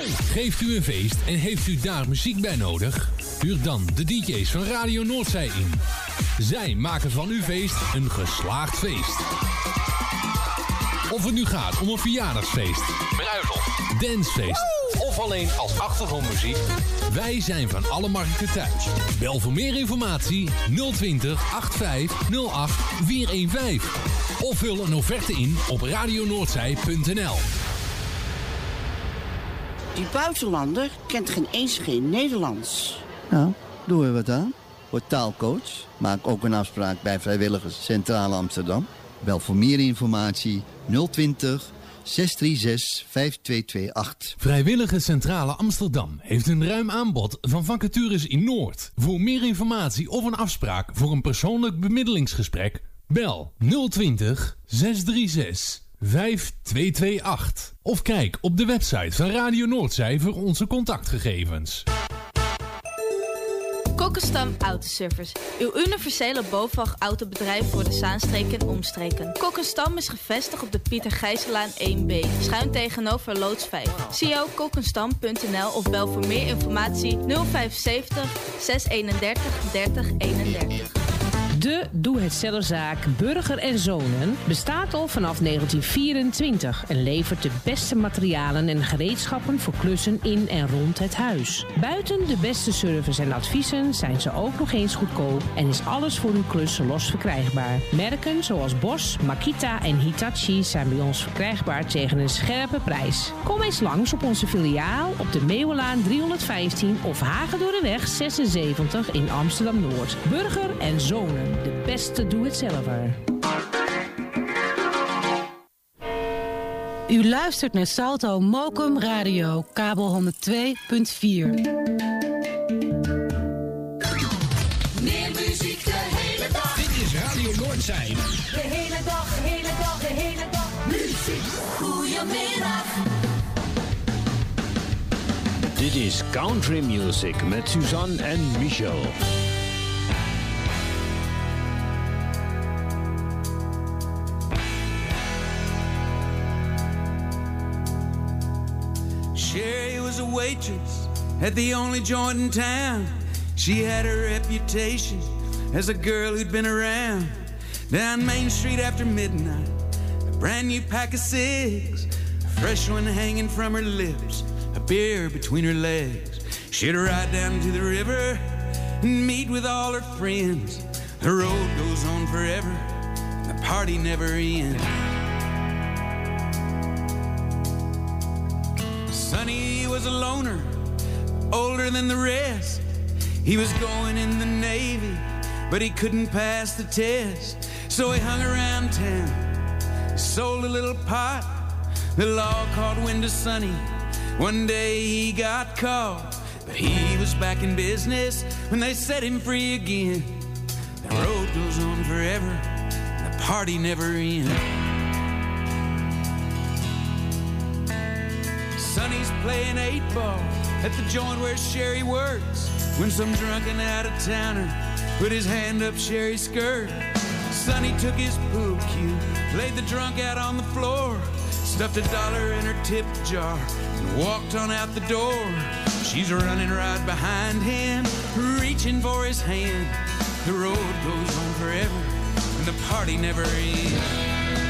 Geeft u een feest en heeft u daar muziek bij nodig? Huur dan de DJ's van Radio Noordzij in. Zij maken van uw feest een geslaagd feest. Of het nu gaat om een verjaardagsfeest, bruiloft, dancefeest of alleen als achtergrondmuziek. Wij zijn van alle markten thuis. Bel voor meer informatie 020 8508 415. Of vul een offerte in op radionoordzij.nl. Die buitenlander kent geen Nederlands. Nou, doen we wat aan. Word taalcoach. Maak ook een afspraak bij Vrijwilligers Centrale Amsterdam. Bel voor meer informatie 020 636 5228. Vrijwillige Centrale Amsterdam heeft een ruim aanbod van vacatures in Noord. Voor meer informatie of een afspraak voor een persoonlijk bemiddelingsgesprek, bel 020 636 5228. Of kijk op de website van Radio Noordzij voor onze contactgegevens. Kokkenstam Autoservice. Uw universele BOVAG-autobedrijf voor de Zaanstreek en omstreken. Kokkenstam is gevestigd op de Pieter Gijsselaan 1B. Schuin tegenover loods 5. Zie ook kokkenstam.nl of bel voor meer informatie 075 631 3031. De doe-het-zelfzaak Burger & Zonen bestaat al vanaf 1924 en levert de beste materialen en gereedschappen voor klussen in en rond het huis. Buiten de beste service en adviezen zijn ze ook nog eens goedkoop en is alles voor uw klus los verkrijgbaar. Merken zoals Bosch, Makita en Hitachi zijn bij ons verkrijgbaar tegen een scherpe prijs. Kom eens langs op onze filiaal op de Meeuwenlaan 315 of Hagedorreweg 76 in Amsterdam-Noord. Burger & Zonen. De beste doe-het-zelver. U luistert naar Salto Mokum Radio, kabel 102.4. Meer muziek de hele dag. Dit is Radio Noordzij. De hele dag, de hele dag, de hele dag. Muziek. Goedemiddag. Dit is Country Music met Suzanne en Michel. Sherry was a waitress at the only joint in town. She had a reputation as a girl who'd been around. Down Main Street after midnight, a brand new pack of cigs, a fresh one hanging from her lips, a beer between her legs. She'd ride down to the river and meet with all her friends. The road goes on forever, the party never ends. Sonny was a loner, older than the rest. He was going in the Navy, but he couldn't pass the test. So he hung around town, sold a little pot. The law called wind to Sonny. One day he got caught, but he was back in business when they set him free again. The road goes on forever, and the party never ends. Sonny's playing 8-ball at the joint where Sherry works, when some drunken out-of-towner put his hand up Sherry's skirt. Sonny took his pool cue, laid the drunk out on the floor, stuffed $1 in her tip jar, and walked on out the door. She's running right behind him, reaching for his hand. The road goes on forever, and the party never ends.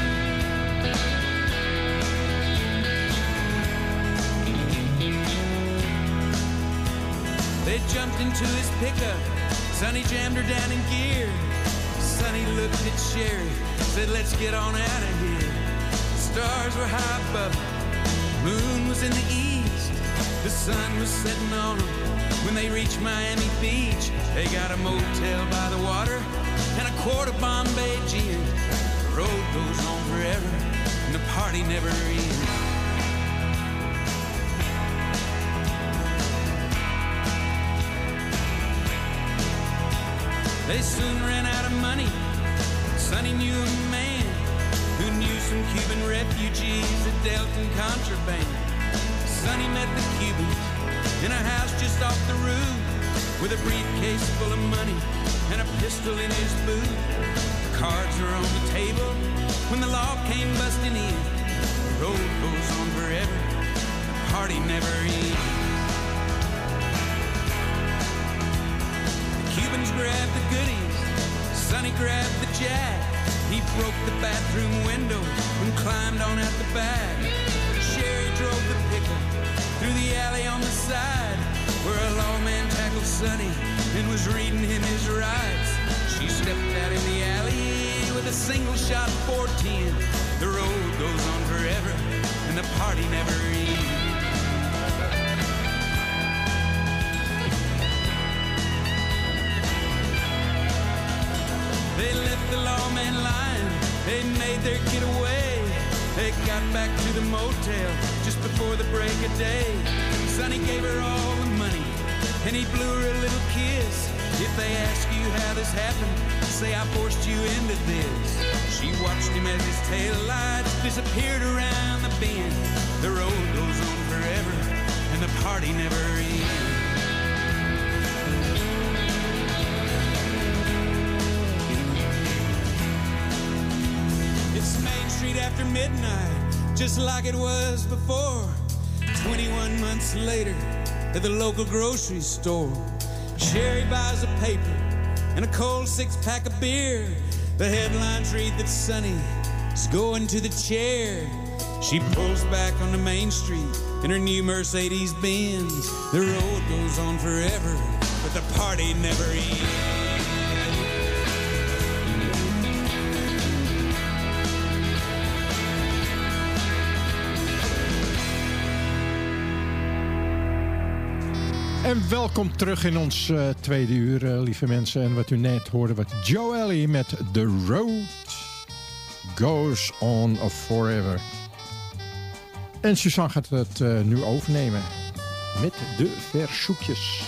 They jumped into his pickup, Sonny jammed her down in gear. Sonny looked at Sherry, said, let's get on out of here. The stars were high above them, the moon was in the east. The sun was setting on them when they reached Miami Beach. They got a motel by the water and a quart of Bombay gin. The road goes on forever and the party never ends. They soon ran out of money. Sonny knew a man who knew some Cuban refugees that dealt in contraband. Sonny met the Cubans in a house just off the roof, with a briefcase full of money and a pistol in his boot. The cards were on the table when the law came busting in. The road goes on forever, the party never ends. The Cubans grabbed the goodies, Sonny grabbed the jack. He broke the bathroom window and climbed on out the back. Sherry drove the pickup through the alley on the side, where a lawman tackled Sonny and was reading him his rights. She stepped out in the alley with a single shot 410. The road goes on forever and the party never ends. They left the lawman lying, they made their getaway. They got back to the motel just before the break of day. Sonny gave her all the money and he blew her a little kiss. If they ask you how this happened, say I forced you into this. She watched him as his taillights disappeared around the bend. The road goes on forever and the party never ends. It's Main Street after midnight, just like it was before. 21 months later, at the local grocery store, Sherry buys a paper and a cold 6-pack of beer. The headlines read that Sonny is going to the chair. She pulls back onto Main Street in her new Mercedes Benz. The road goes on forever, but the party never ends. En welkom terug in ons tweede uur, lieve mensen. En wat u net hoorde, wat Joe Ellie met The Road Goes On Forever. En Suzanne gaat het nu overnemen met de verzoekjes.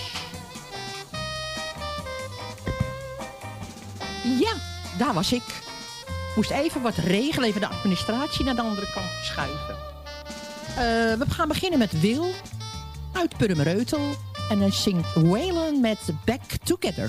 Ja, daar was ik. Moest even wat regelen, even de administratie naar de andere kant schuiven. We gaan beginnen met Wil uit Purmereutel. En hij zingt Waylon met Back Together.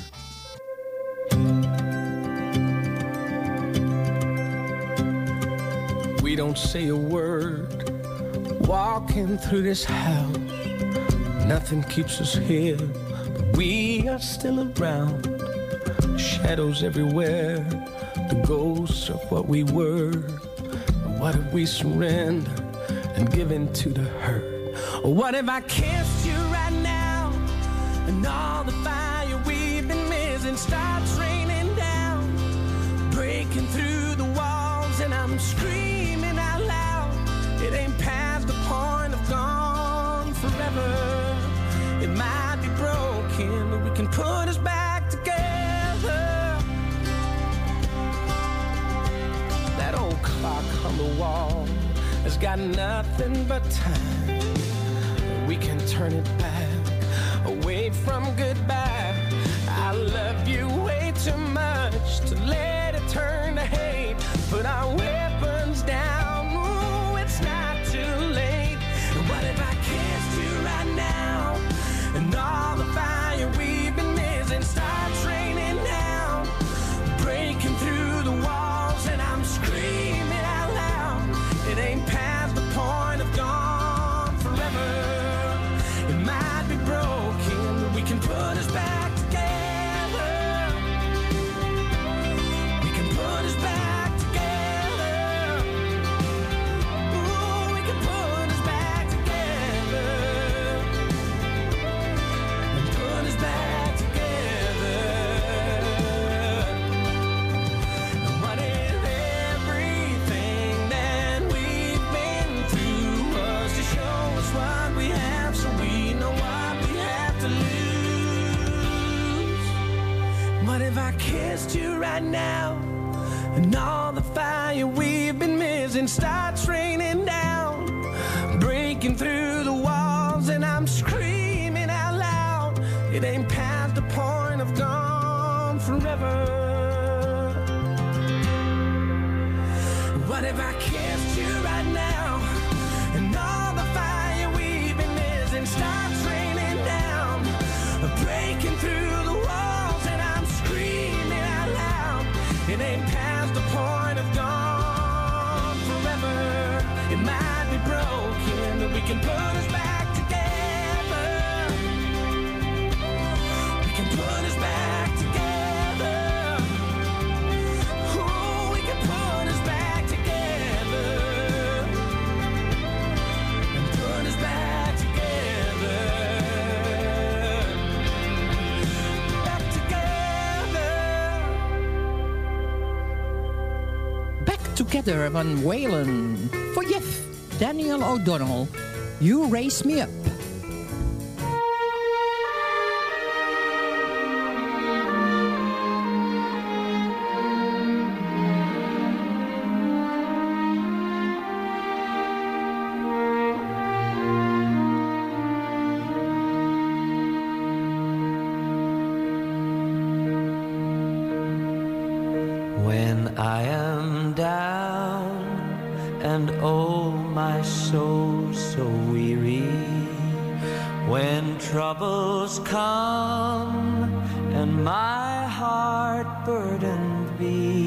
We don't say a word walking through this house. Nothing keeps us here, but we are still around. Shadows everywhere, the ghosts of what we were. What if we surrender and give in to the hurt? Or what if I kissed you right now and all the fire we've been missing starts raining down, breaking through the walls, and I'm screaming out loud. It ain't past the point of gone forever. It might be broken, but we can put us back together. That old clock on the wall has got nothing but time. We can turn it back, away from goodbye. I love you way too much to let it turn to hate. Put our weapons down, ooh, it's not too late. And what if I kissed you right now, and all the fire we've been missing starts raining down, breaking through the walls, and I'm screaming out loud. It ain't past the point of gone forever. It might be broken, but we can put us back together. We can put us back together. Ooh, we can put us back together. And put us back together. And what if everything that we've been through was to show us what we have, so we know what we have to lose? What if I kissed you right now, and all the fire we've been missing starts raining down, breaking through the walls, and I'm screaming out loud. It ain't past the point of gone forever. What if I kissed you right now, and all the fire we've been missing starts raining down, breaking through the walls, and I'm screaming out loud. It ain't past the point of gone forever. It might be broken, but we can put us back Together van Waylon. Voor Jeff, Daniel O'Donnell. You Raise Me Up. When I am down and oh my soul so weary, when troubles come and my heart burdened be,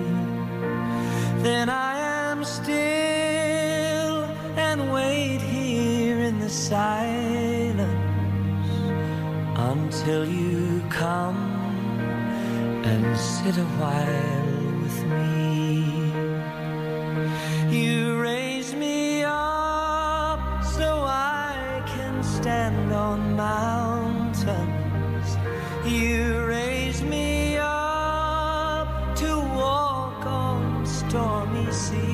then I am still and wait here in the silence until you come and sit a while with me. You raise me up so I can stand on mountains. You raise me up to walk on stormy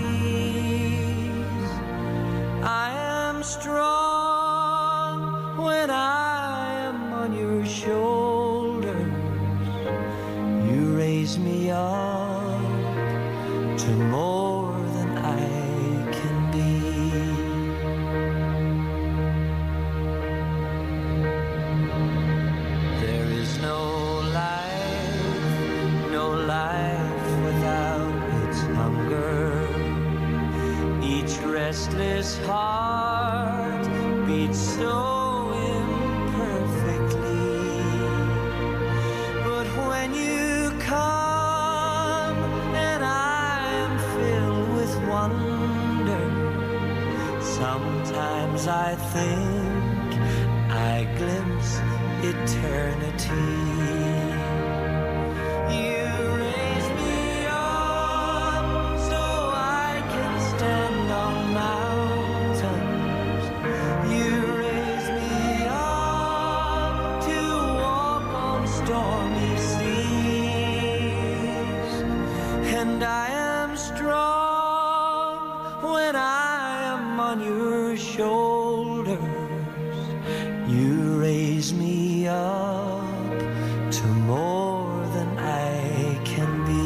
seas. I am strong when I am on your shoulders. You raise me up to more than I can be. There is no life without its hunger. Each restless heart beats so imperfectly. But when you come and I am filled with wonder, sometimes I think I glimpse eternity. You raise me up so I can stand on mountains. You raise me up to walk on stormy seas. And I am strong when I am on your shoulders. You raise me up to more than I can be.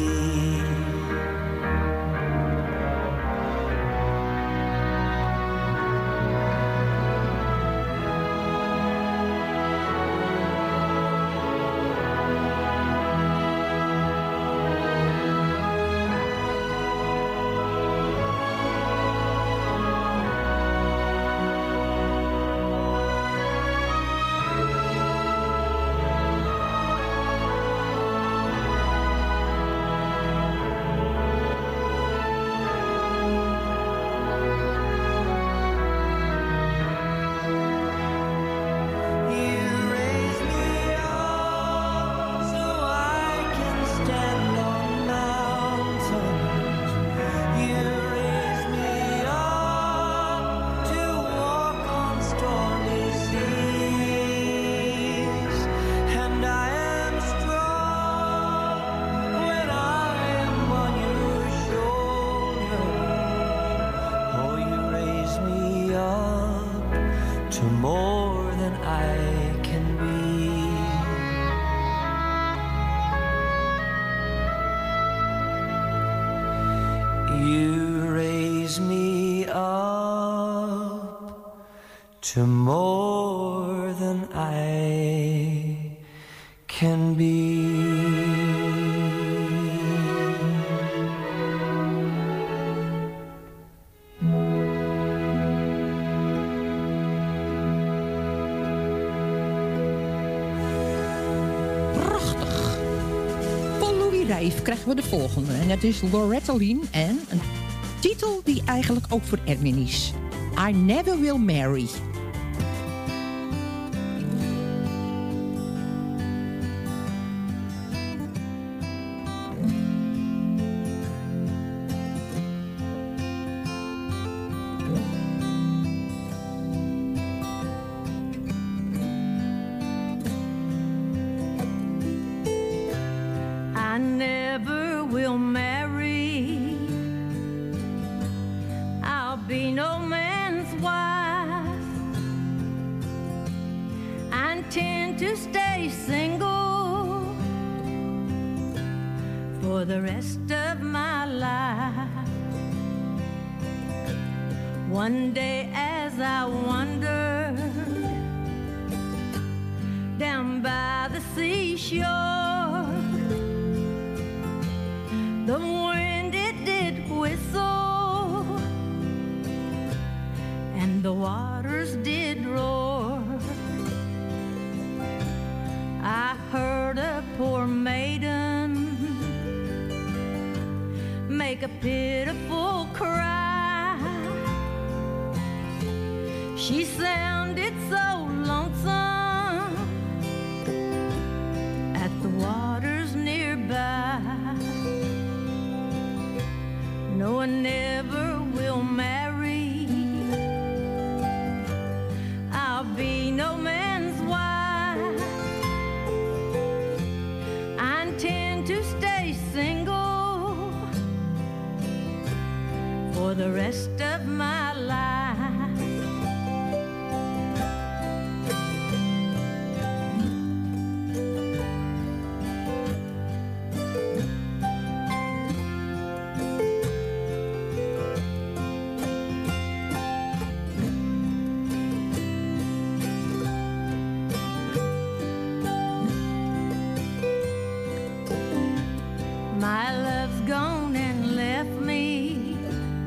More than I can be. You raise me up to more than I can be. Krijgen we de volgende. En dat is Loretta Lynn en een titel die eigenlijk ook voor Erwin is. I Never Will Marry. I never will marry intend to stay single for the rest of my life. One day as I wandered down by the seashore, the wind it did whistle and the waters did roar. I heard a poor maiden make a pitiful cry. She sounded so lonesome at the waters nearby. No one ever will marry. I'll be no man's wife. I intend to stay single for the rest of my life. My love's gone and left me.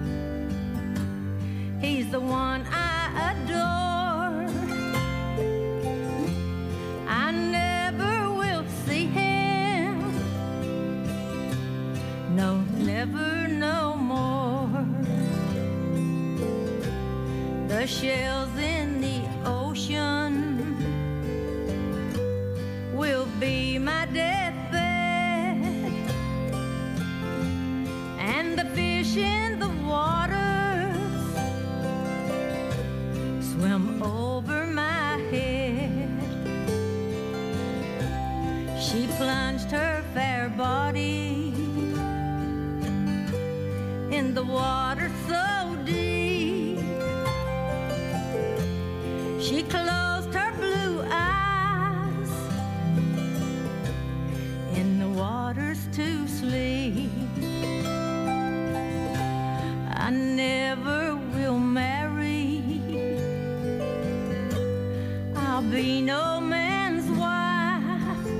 He's the one I adore. I never will see him. No, never no more. The shells in the ocean will be my deathbed. And the fish in the waters swim over my head. She plunged her fair body in the water so deep. She closed her blue eyes in the waters to sleep. I never will marry. I'll be no man's wife.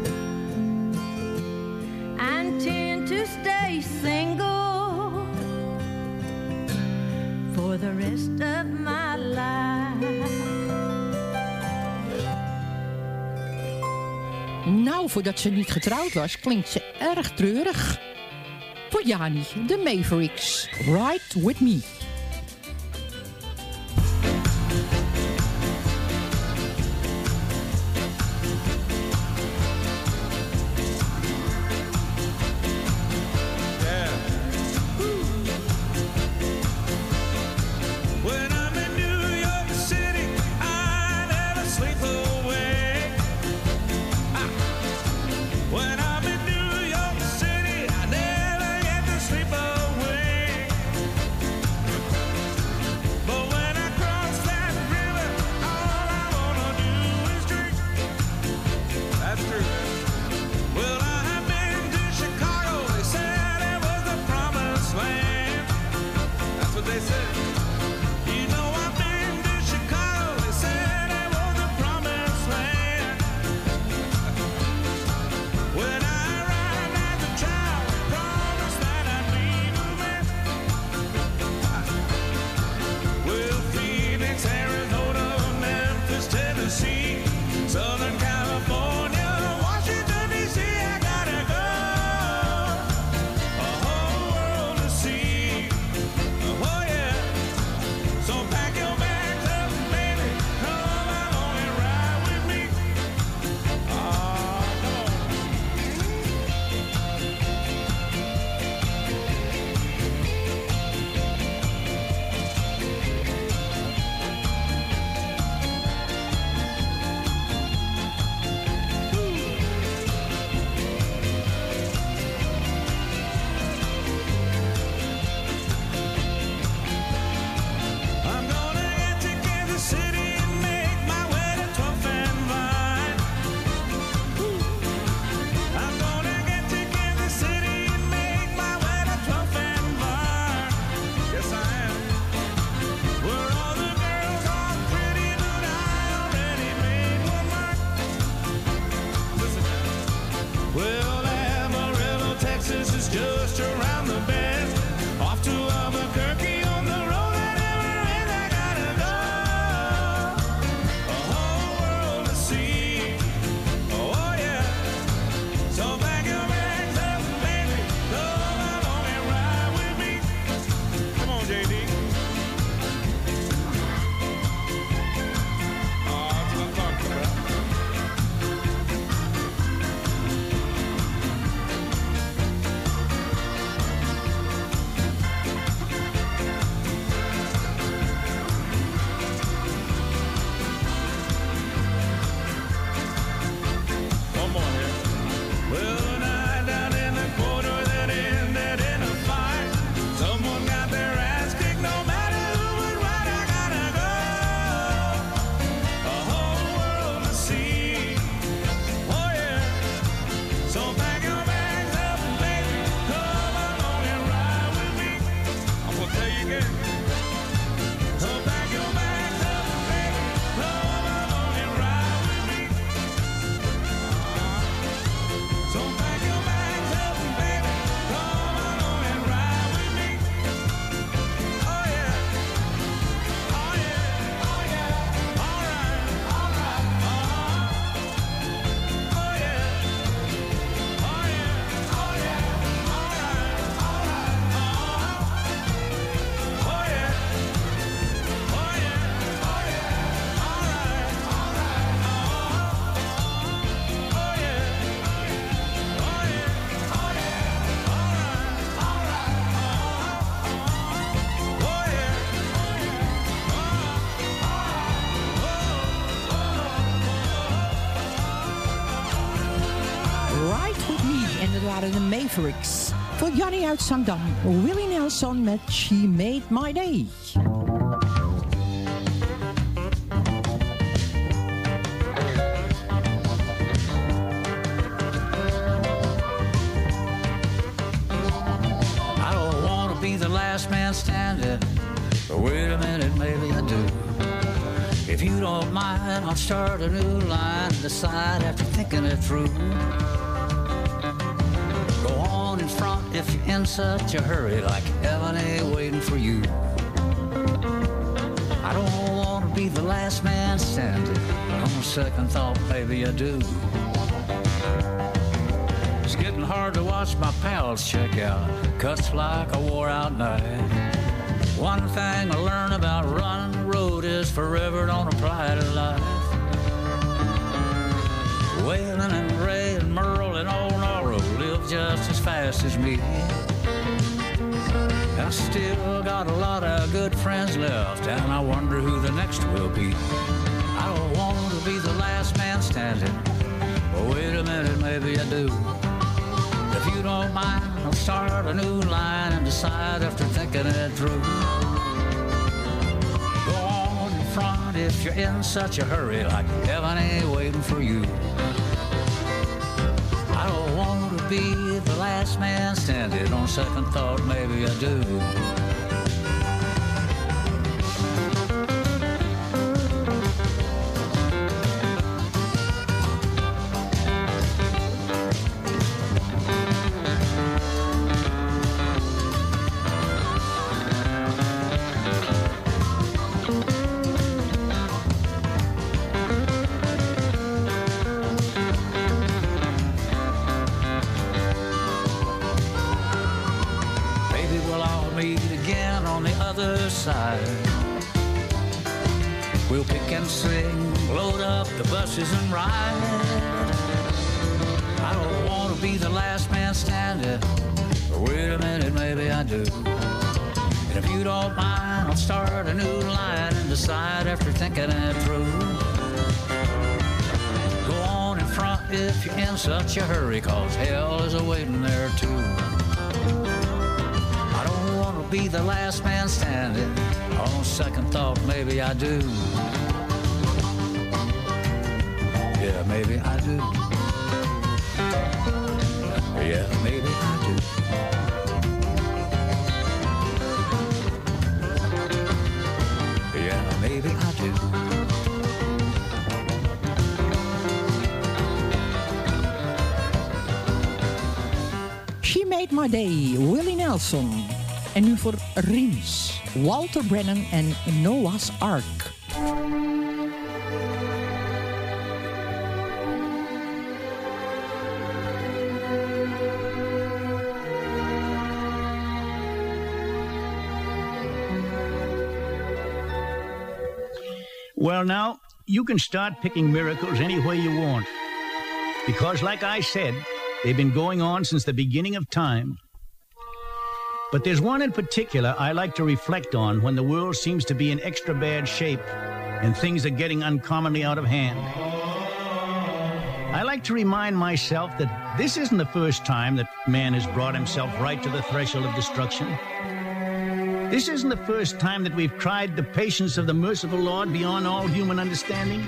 I intend to stay single for the rest of my life. Nou, voordat ze niet getrouwd was, klinkt ze erg treurig. Voor Jani, de Mavericks. Ride with me. waren de Mavericks. Voor Jannie uit Zandam, Willie Nelson met She Made My Day. I don't want to be the last man standing, but wait a minute, maybe I do. If you don't mind, I'll start a new line and decide after thinking it through. Go on in front if you're in such a hurry, like heaven ain't waiting for you. I don't want to be the last man standing, but on second thought, maybe I do. It's getting hard to watch my pals check out, cuts like a wore-out night. One thing I learned about running the road is forever don't apply to life. Waylon and Ray and Merle and old Norro live just as fast as me. I still got a lot of good friends left, and I wonder who the next will be. I don't want to be the last man standing, but wait a minute, maybe I do. If you don't mind, I'll start a new line and decide after thinking it through. Go on in front if you're in such a hurry, like heaven ain't waiting for you. I don't want to be the last man standing, on second thought, maybe I do. We'll pick and sing, load up the buses and ride. I don't want to be the last man standing, but wait a minute, maybe I do. And if you don't mind, I'll start a new line and decide after thinking it through. Go on in front if you're in such a hurry, 'cause hell is a-waiting there too. I don't want to be the last man standing, on second thought, maybe I do. Yeah, maybe I do. Yeah, maybe I do. Yeah, maybe I do. She Made My Day, Willie Nelson. En nu voor Rins, Walter Brennan en Noah's Ark. Well, now, you can start picking miracles any way you want. Because, like I said, they've been going on since the beginning of time. But there's one in particular I like to reflect on when the world seems to be in extra bad shape and things are getting uncommonly out of hand. I like to remind myself that this isn't the first time that man has brought himself right to the threshold of destruction. This isn't the first time that we've tried the patience of the merciful Lord beyond all human understanding.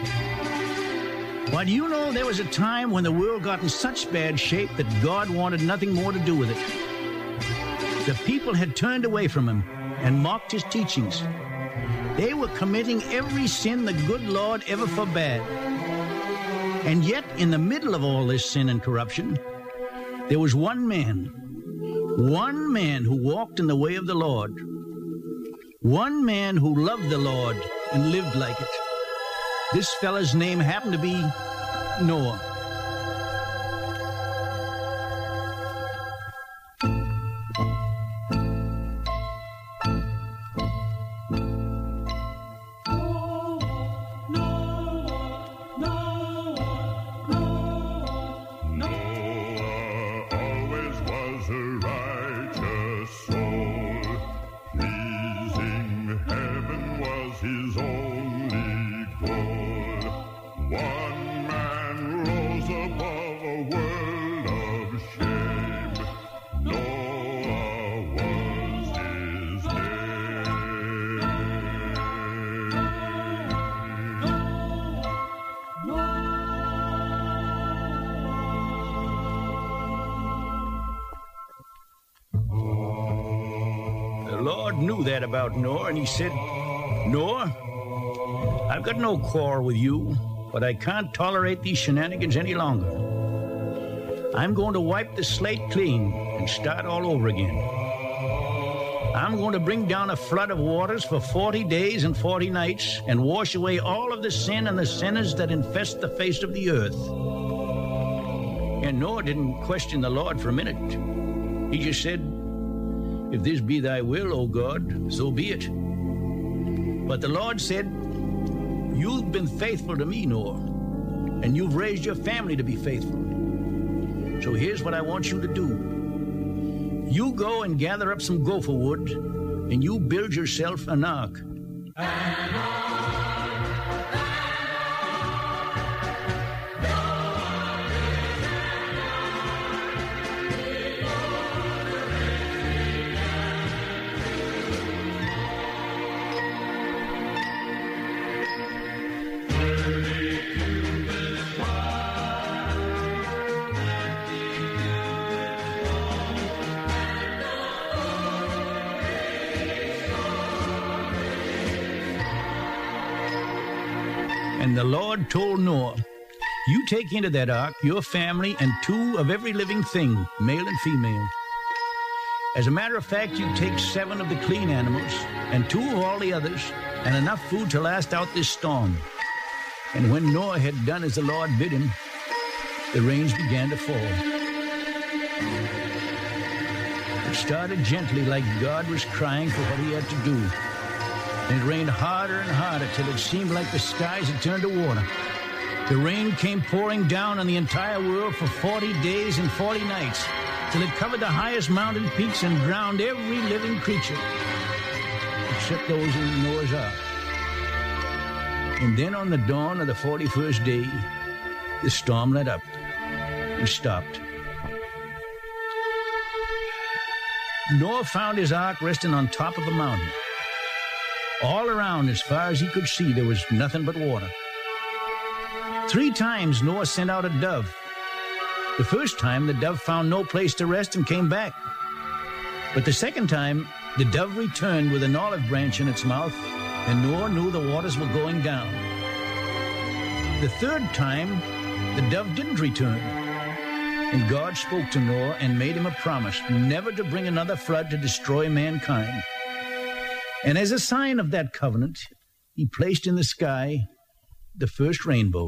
But you know, there was a time when the world got in such bad shape that God wanted nothing more to do with it. The people had turned away from him and mocked his teachings. They were committing every sin the good Lord ever forbade. And yet, in the middle of all this sin and corruption, there was one man who walked in the way of the Lord. One man who loved the Lord and lived like it. This fella's name happened to be Noah. One man rose above a world of shame. Lord knew that about Noah, and he said, Noah, I've got no quarrel with you, but I can't tolerate these shenanigans any longer. I'm going to wipe the slate clean and start all over again. I'm going to bring down a flood of waters for 40 days and 40 nights and wash away all of the sin and the sinners that infest the face of the earth. And Noah didn't question the Lord for a minute. He just said, if this be thy will, O God, so be it. But the Lord said, you've been faithful to me, Noah, and you've raised your family to be faithful. So here's what I want you to do. You go and gather up some gopher wood, and you build yourself an ark. And the Lord told Noah, you take into that ark your family and 2 of every living thing, male and female. As a matter of fact, you take 7 of the clean animals and 2 of all the others, and enough food to last out this storm. And when Noah had done as the Lord bid him, the rains began to fall. It started gently, like God was crying for what he had to do. And it rained harder and harder till it seemed like the skies had turned to water. The rain came pouring down on the entire world for 40 days and 40 nights, till it covered the highest mountain peaks and drowned every living creature, except those in Noah's ark. And then on the dawn of the 41st day, the storm let up and stopped. Noah found his ark resting on top of a mountain. All around, as far as he could see, there was nothing but water. 3 times Noah sent out a dove. The first time, the dove found no place to rest and came back. But the second time, the dove returned with an olive branch in its mouth, and Noah knew the waters were going down. The third time, the dove didn't return. And God spoke to Noah and made him a promise never to bring another flood to destroy mankind. And as a sign of that covenant, he placed in the sky the first rainbow.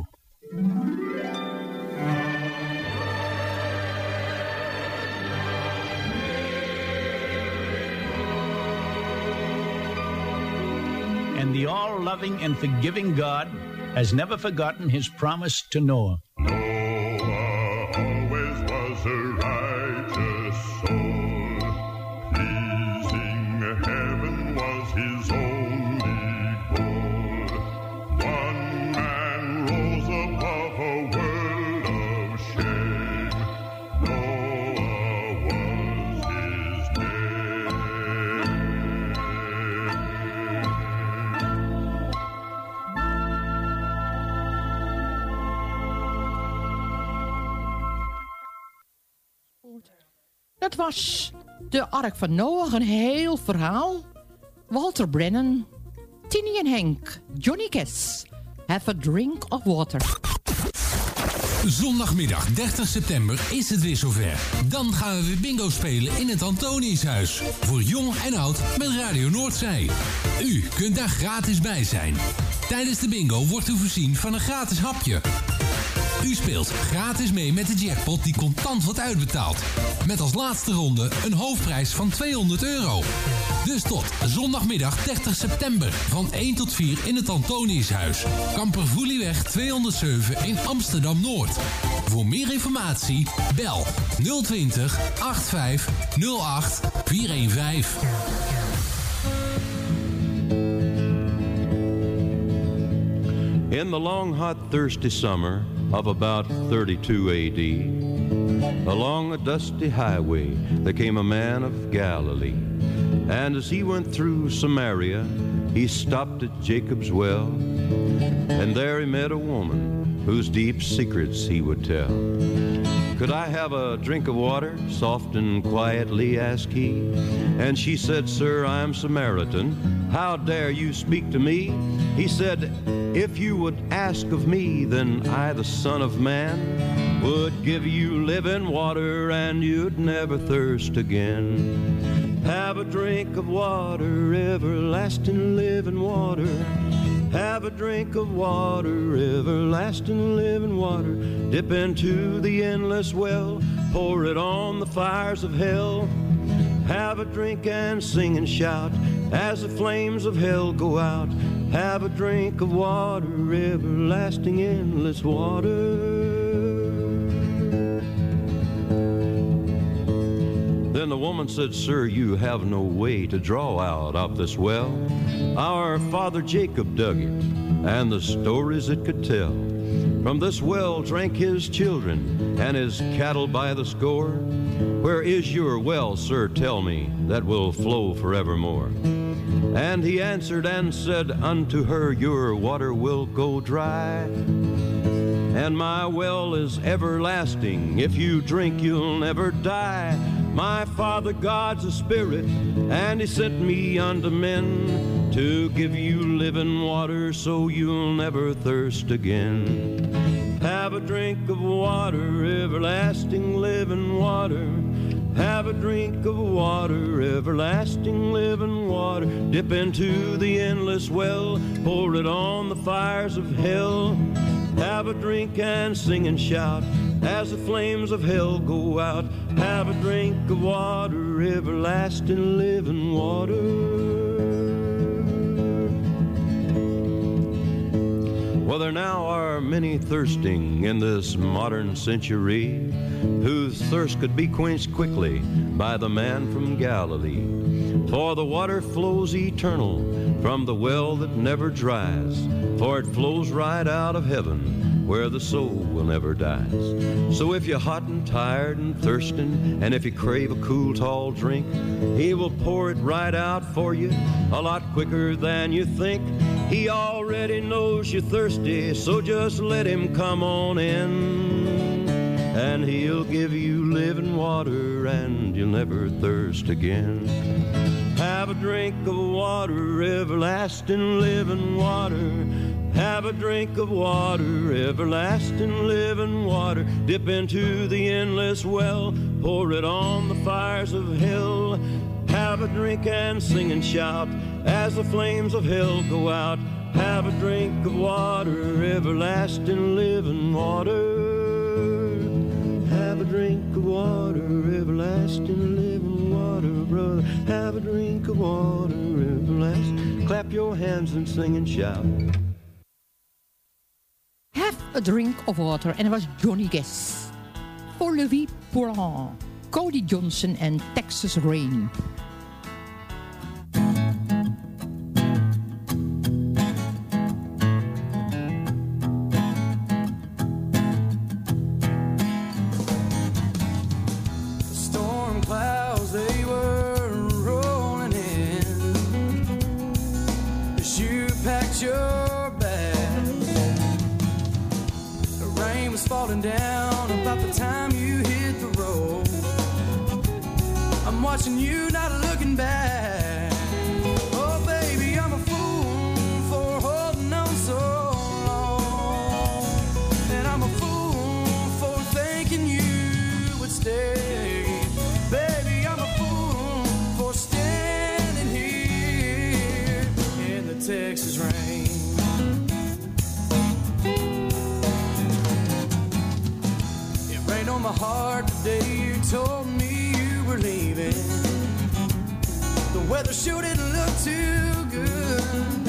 And the all-loving and forgiving God has never forgotten his promise to Noah. Noah always was a righteous soul. Pleasing heaven was his only goal. One man rose above a world of shame. Noah was his name. Dat was de Ark van Noach, een heel verhaal. Walter Brennan, Tini en Henk, Johnny Cash, Have a Drink of Water. Zondagmiddag 30 september is het weer zover. Dan gaan we weer bingo spelen in het Antoniushuis. Voor jong en oud met Radio Noordzee. U kunt daar gratis bij zijn. Tijdens de bingo wordt u voorzien van een gratis hapje. U speelt gratis mee met de jackpot die contant wordt uitbetaald. Met als laatste ronde een hoofdprijs van €200. Dus tot zondagmiddag 30 september van 1 tot 4 in het Antoniushuis. Kampervoelieweg 207 in Amsterdam-Noord. Voor meer informatie bel 020 85 08 415. In the long, hot, thirsty summer of about 32 AD, along a dusty highway there came a man of Galilee. And as he went through Samaria, he stopped at Jacob's well, and there he met a woman whose deep secrets he would tell. "Could I have a drink of water?" Soft and quietly asked he. And she said, "Sir, I'm Samaritan. How dare you speak to me?" He said, "If you would ask of me, then I, the Son of Man, would give you living water and you'd never thirst again. Have a drink of water, everlasting living water. Have a drink of water, everlasting living water. Dip into the endless well, pour it on the fires of hell. Have a drink and sing and shout as the flames of hell go out. Have a drink of water, everlasting endless water." Then the woman said, "Sir, you have no way to draw out of this well. Our father Jacob dug it, and the stories it could tell. From this well drank his children and his cattle by the score. Where is your well, sir, tell me, that will flow forevermore?" And he answered and said unto her, "Your water will go dry, and my well is everlasting. If you drink, you'll never die. My Father God's a spirit, and he sent me unto men to give you living water so you'll never thirst again. Have a drink of water, everlasting living water. Have a drink of water, everlasting living water. Dip into the endless well, pour it on the fires of hell. Have a drink and sing and shout as the flames of hell go out. Have a drink of water, everlasting living water. Well, there now are many thirsting in this modern century, whose thirst could be quenched quickly by the man from Galilee. For the water flows eternal from the well that never dries, for it flows right out of heaven, where the soul will never die. So if you're hot and tired and thirsting, and if you crave a cool, tall drink, he will pour it right out for you a lot quicker than you think. He already knows you're thirsty, so just let him come on in, and he'll give you living water and you'll never thirst again. Have a drink of water, everlasting living water. Have a drink of water, everlasting living water. Dip into the endless well, pour it on the fires of hell. Have a drink and sing and shout as the flames of hell go out. Have a drink of water, everlasting living water. Have a drink of water, everlasting living water, brother. Have a drink of water, everlasting. Clap your hands and sing and shout. Have a drink of water. En dat was Johnny Guess. Voor Louis Poulan, Cody Johnson en Texas Rain. Falling down about the time you hit the road. I'm watching you, not looking back. Oh baby, I'm a fool for holding on so long, and I'm a fool for thinking you would stay. Baby, I'm a fool for standing here in the Texas rain. On my heart the day you told me you were leaving. The weather sure didn't look too good.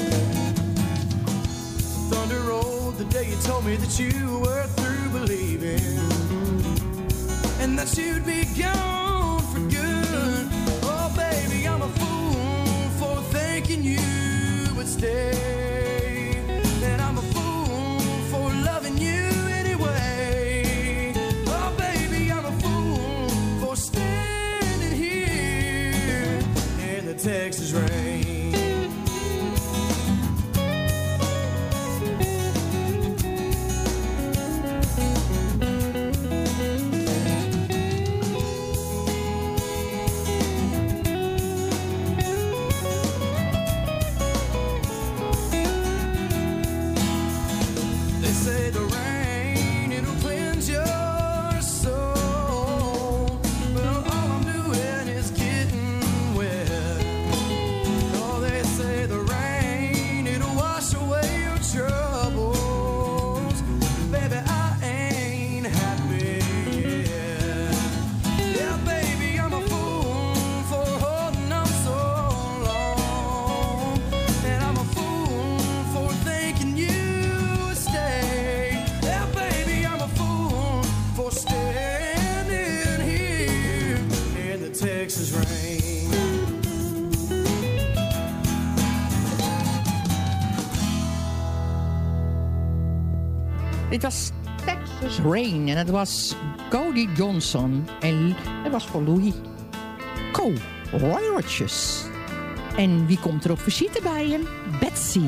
Thunder rolled the day you told me that you were through believing, and that you'd be gone for good. Oh baby, I'm a fool for thinking you would stay, and I'm a fool for loving you. Texas rain. say the rain, it'll cleanse your soul. Well, all I'm doing is getting wet. Oh, they say the rain, it'll wash away your troubles. Baby, I ain't happy yet. Yeah, baby, I'm a fool for holding on so long. And I'm a fool for thinking you would stay. Yeah, baby, I'm a fool for standing here in the Texas rain. Dit was Texas Rain en het was Cody Johnson. En het was voor Louis. Roy Rogers. En wie komt er op visite bij hem? Betsy.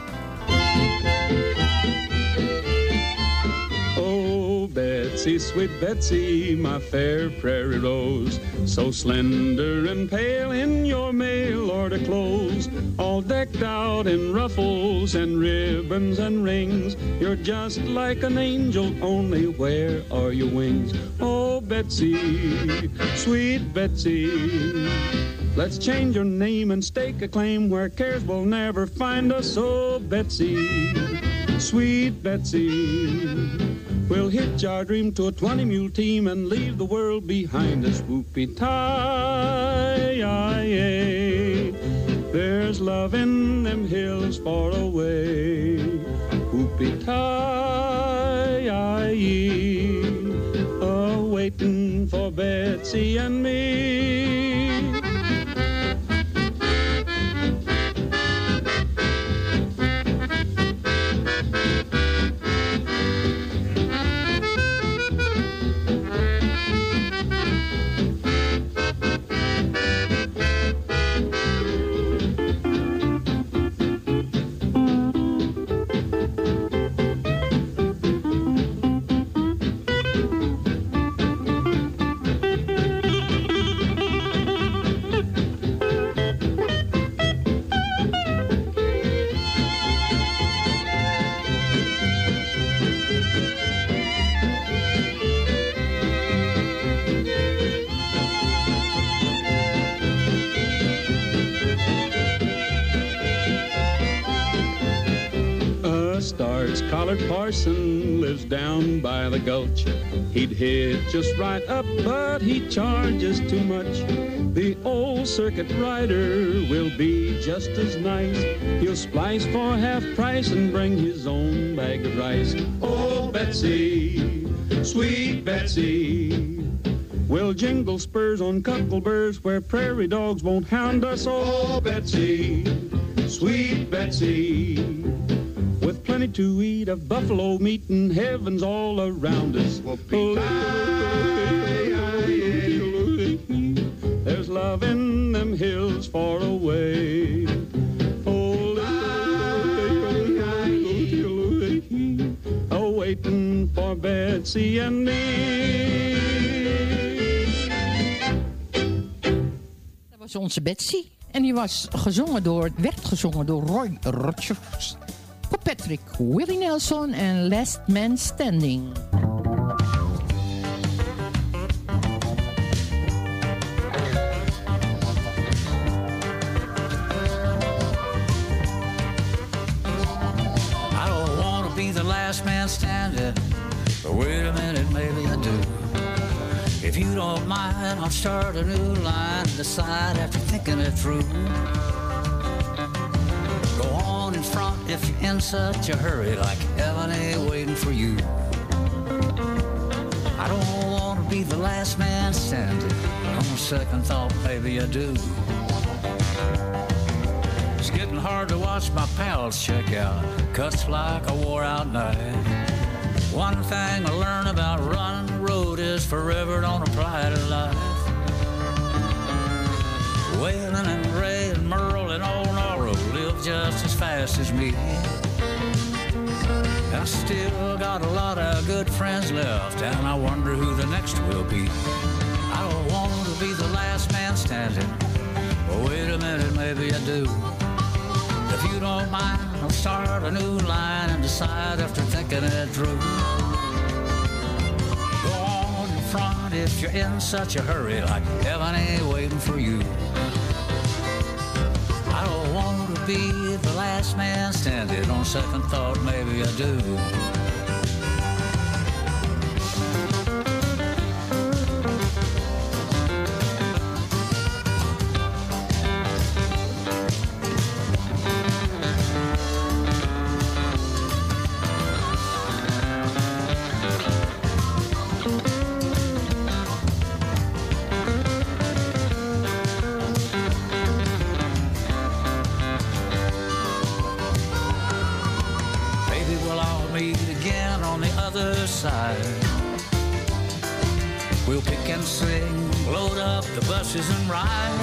Oh, Betsy, sweet Betsy, my fair prairie rose, so slender and pale in your mail order clothes, all decked out in ruffles and ribbons and rings. You're just like an angel, only where are your wings? Oh, Betsy, sweet Betsy, let's change your name and stake a claim where cares will never find us. Oh, Betsy, sweet Betsy, we'll hitch our dream to a 20-mule team and leave the world behind us. Whoopie-tie-yi-yi, there's love in them hills far away. Whoopie-tie-yi-yi, waiting for Betsy and me. Collared parson lives down by the gulch. He'd hit just right up, but he charges too much. The old circuit rider will be just as nice. He'll splice for half price and bring his own bag of rice. Oh, Betsy, sweet Betsy, we'll jingle spurs on cuckleburs where prairie dogs won't hound us. Oh, Betsy, sweet Betsy, with plenty to eat of buffalo meat and heavens all around us. There's love in them hills far away. Waiting for Betsy and me. Dat was onze Betsy. En die werd gezongen door Roy Rogers. Voor Patrick, Willie Nelson en Last Man Standing. I don't want to be the last man standing, but wait a minute, maybe I do. If you don't mind, I'll start a new line and decide after thinking it through. Go on in front if you're in such a hurry, like heaven ain't waiting for you. I don't want to be the last man standing, but on second thought, maybe I do. It's getting hard to watch my pals check out, cuts like a wore-out knife. One thing I learned about running the road is forever don't apply to life. Waylon and Ray and Merle and old Nora live just as fast as me. I still got a lot of good friends left, and I wonder who the next will be. I don't want to be the last man standing, but wait a minute, maybe I do. If you don't mind, I'll start a new line and decide after thinking it through. Go on in front if you're in such a hurry, like heaven ain't waiting for you. I don't want to be the last man standing. On second thought, maybe I do. We'll pick and sing, load up the buses and ride.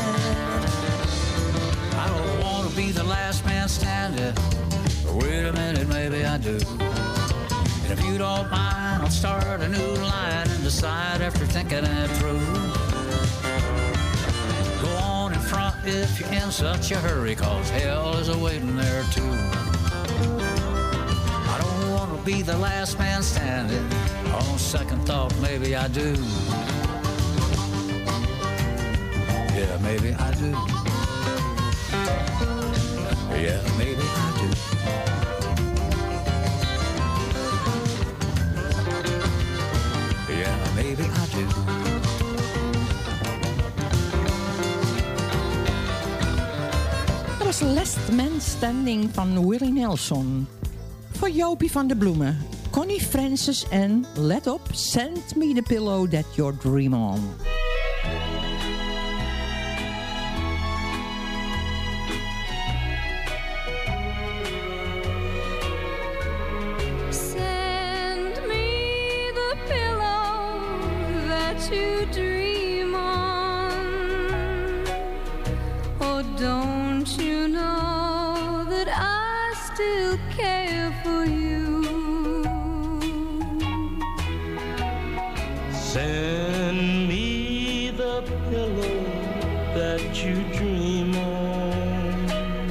I don't want to be the last man standing, but wait a minute, maybe I do. And if you don't mind, I'll start a new line and decide after thinking it through. Go on in front if you're in such a hurry, 'cause hell is a-waiting there too. I don't want to be the last man standing. On second thought, maybe I do. Yeah, maybe I do. Yeah, maybe I do. Yeah, maybe I do. Dat was Last Man Standing van Willie Nelson. Voor Jopie van de Bloemen, Connie Francis en, let op, Send Me the Pillow That You're Dream On. Send me the pillow that you dream on. Oh, don't you know that I still care for you? Send me the pillow that you dream on.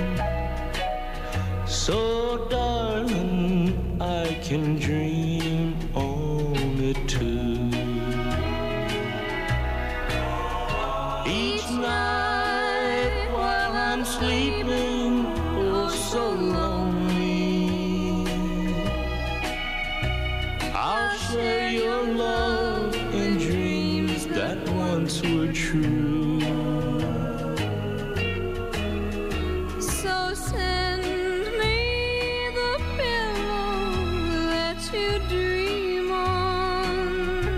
So darling, I can dream on it too. Each night while I'm sleeping, oh so lonely, I'll share your love and dreams that once were true. So send me the pillow that you dream on,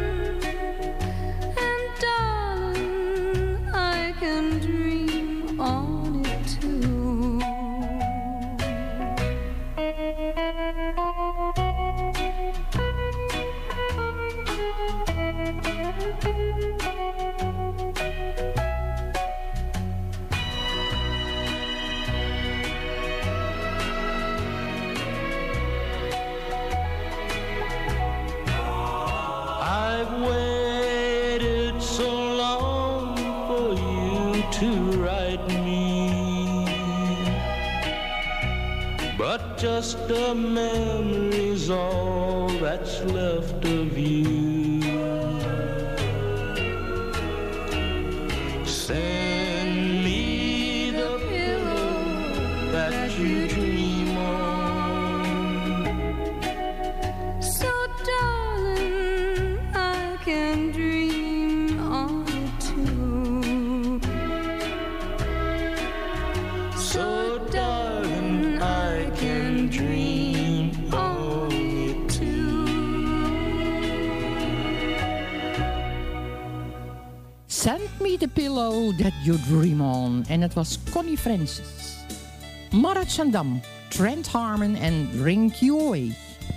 and darling, I can dream on it too. I've waited so long for you to write me, but just a memory's all that's left of you. Send me the pillow that you dream on. So darling, I can dream on it too. So darling, I can dream on it too. Send Me the Pillow That You Dream On. En het was Connie Francis. Marat Sandam, Trent Harmon en Drink You Away.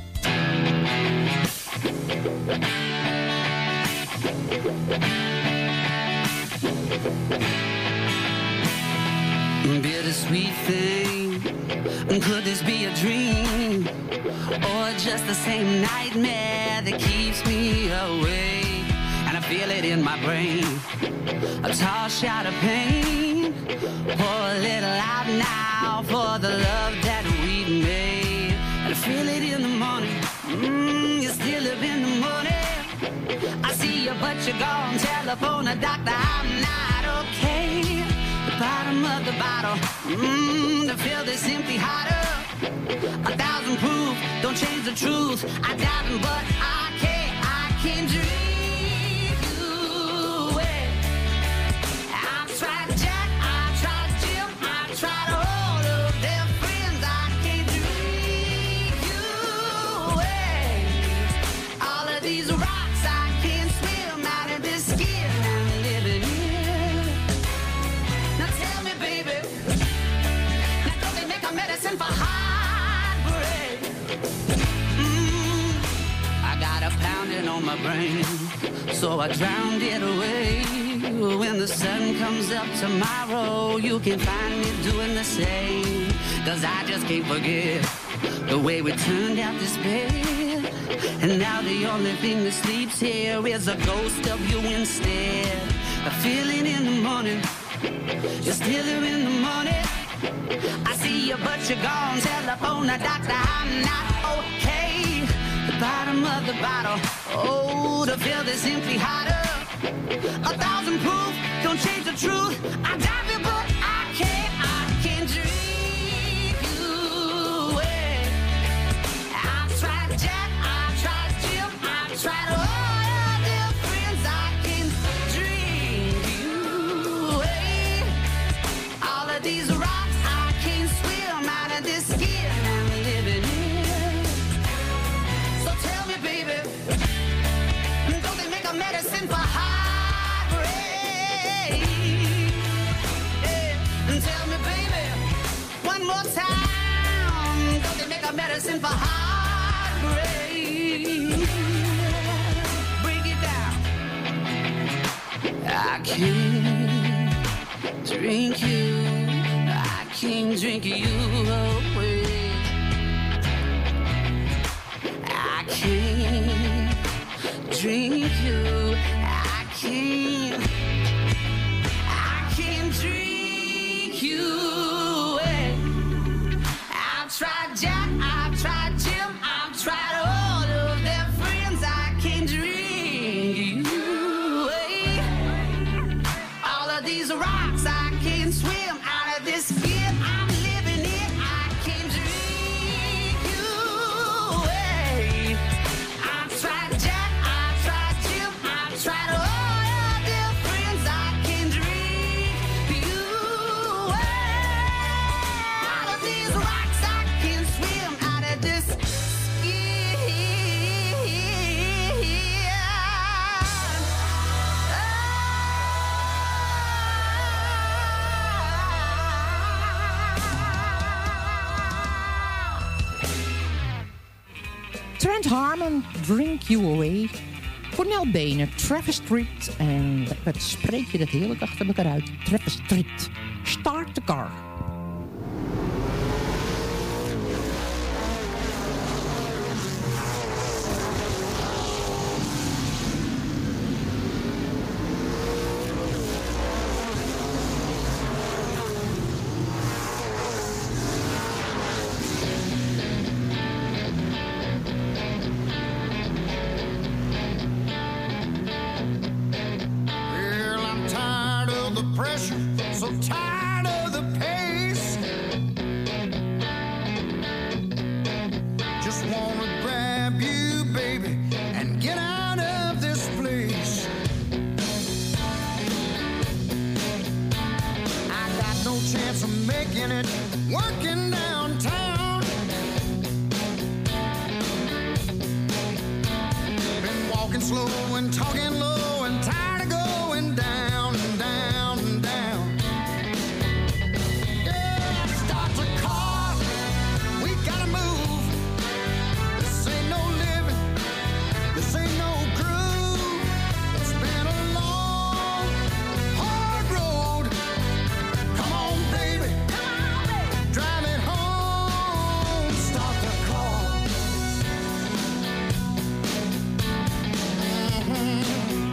Bittersweet thing, could this be a dream, or just the same nightmare that keeps me awake? And I feel it in my brain, a tall shot of pain. Pour a little out now for the love that we treat me. And I feel it in the morning. You still live in the morning. I see you, but you're gone. Telephone a doctor, I'm not okay. The bottom of the bottle. To fill this empty heart up. 1,000 proof, don't change the truth. I doubt him, but I can't dream you away. I've tried Jack, I've tried Jim, I've tried all of their friends. I can't dream you away. All of these rocks, I can't swim out of this skin I'm living in. Now tell me, baby, now don't they make a medicine for heartbreak? I got a pounding on my brain, so I drowned it away. When the sun comes up tomorrow, you can find me doing the same. 'Cause I just can't forget the way we turned out this bed. And now the only thing that sleeps here is a ghost of you instead. A feeling in the morning, you're still here in the morning. I see you, but you're gone. Telephone the doctor, I'm not okay. The bottom of the bottle, oh, to fill this empty heart up. 1,000 proof, don't change the truth. I doubt you, but I can't dream you away. I've tried Jack, I've tried Jim, I've tried all their friends. I can't dream you away. All of these rocks, I can't swim out of this skin I'm living in. So tell me, baby, don't they make a medicine for heartbreak? Yeah. And tell me, baby, one more time, don't they make a medicine for heartbreak? Break it down. I can't drink you, I can't drink you away. I can't drink you, I can't drink you away. I've tried Jack, I've tried Jim, I've tried all of their friends. I can't drink you away. All of these rocks, I can't swim out of this skin I'm living in. I can't drink you away. I've tried Jack, I've tried Jim, I've tried all of their friends. I can't drink you away. All of these rocks, I can't swim out of this skin. Trent Harmon, Drink You Away. Cornel Benen, Travis Street. En wat spreek je dat heerlijk achter elkaar uit. Travis Street. Start the car. Well, I'm tired of the pressure, so tired of the pace. Just wanna grab you, baby, and get out of this place. I got no chance of making it working downtown. Been walking slow and talking low and tired of going down and down and down. Yeah, start the car, we gotta move. This ain't no living, this ain't no groove. It's been a long, hard road. Come on, baby, drive it home. Start the car.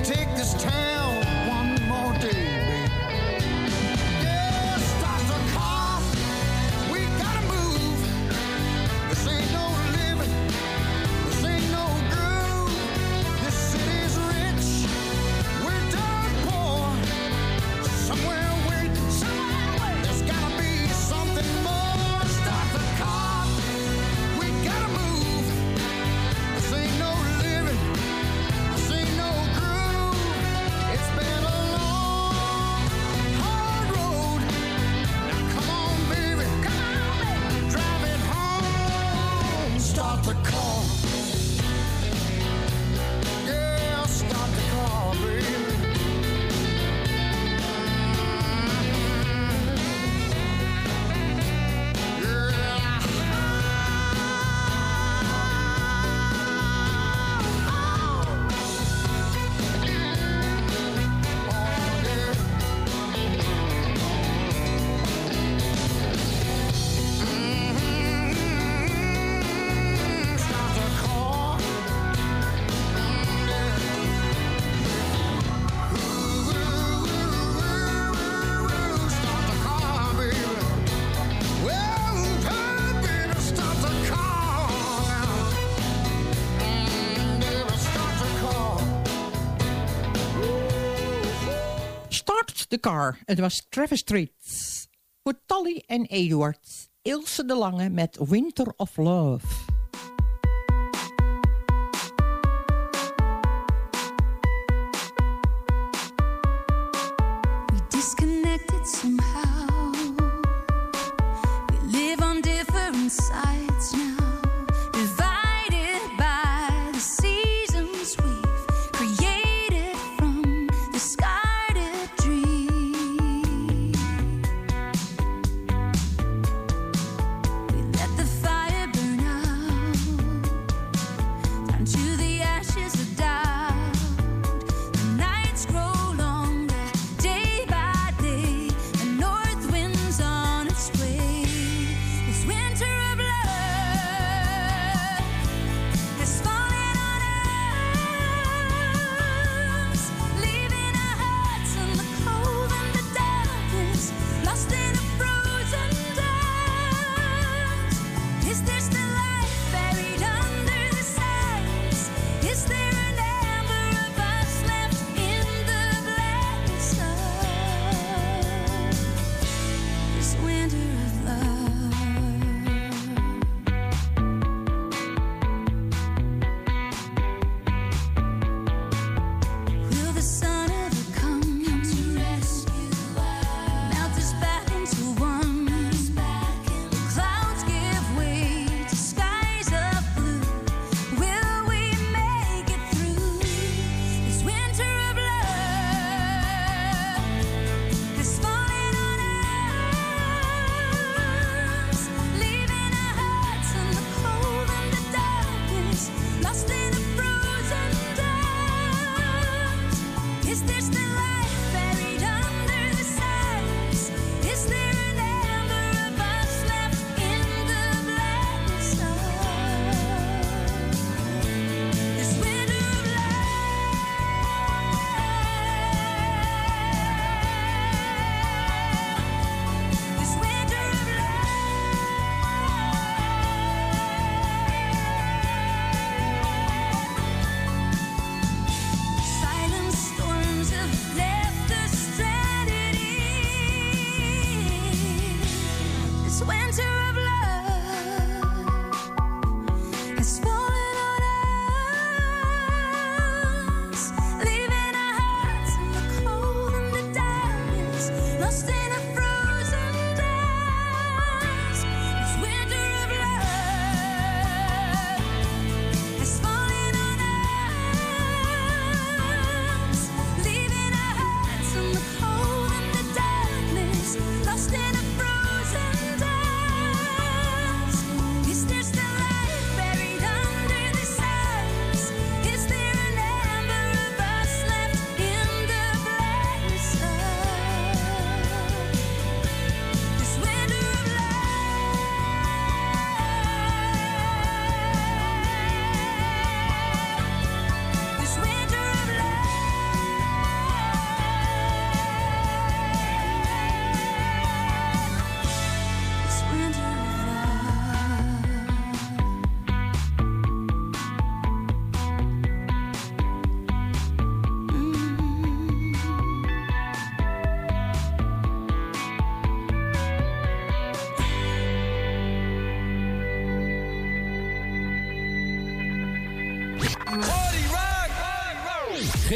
take this town one more day, baby. Yeah, start the car. We gotta move. This ain't no living. This ain't no groove. This city's rich. We're done poor. Somewhere waiting. There's gotta be something more. Start the car. We gotta move. This ain't no living. This ain't no groove. It's been a long, hard road. Now come on, baby. Drive it home. Start the car. Yeah, start the car, baby. Start the Car. Het was Travis Street. Voor Tolly en Eduard. Ilse de Lange met Winter of Love.